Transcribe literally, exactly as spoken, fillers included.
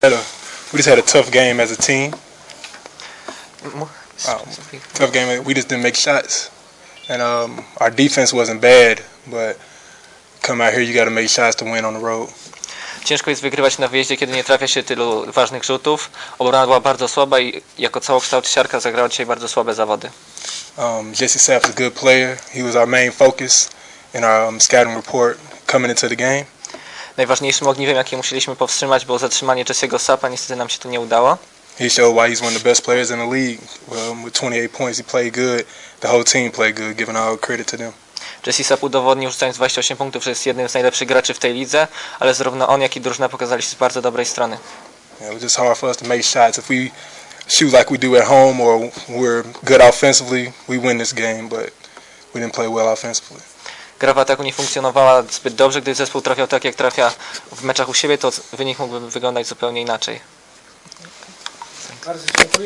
We just had a tough game as a team. Um, tough game. We just didn't make shots, and um, our defense wasn't bad, but come out here, you got to make shots to win on the road. Ciężko jest wygrywać na wyjeździe, kiedy nie trafia się tylu ważnych rzutów. Obrona była bardzo słaba i jako całokształt siarka zagrała dzisiaj bardzo słabe zawody. Um, Jesse Sapp is a good player. He was our main focus in our um, scouting report coming into the game. Najważniejszym ogniwem, jakie musieliśmy powstrzymać, było zatrzymanie Jesse'ego Sappa. Niestety nam się to nie udało. He showed why he's one of the best players in the league. Um, with twenty-eight points, he played good. The whole team played good, giving all credit to them. Jesse Sapp udowodnił, rzucając dwadzieścia osiem punktów, że jest jednym z najlepszych graczy w tej lidze, ale zarówno on, jak i drużyna pokazali się z bardzo dobrej strony. Yeah, it was just hard for us to make shots. If we shoot like we do at home or we're good offensively, we win this game, but we didn't play well offensively. Gra w ataku nie funkcjonowała zbyt dobrze. Gdy zespół trafiał tak, jak trafia w meczach u siebie, to wynik mógłby wyglądać zupełnie inaczej.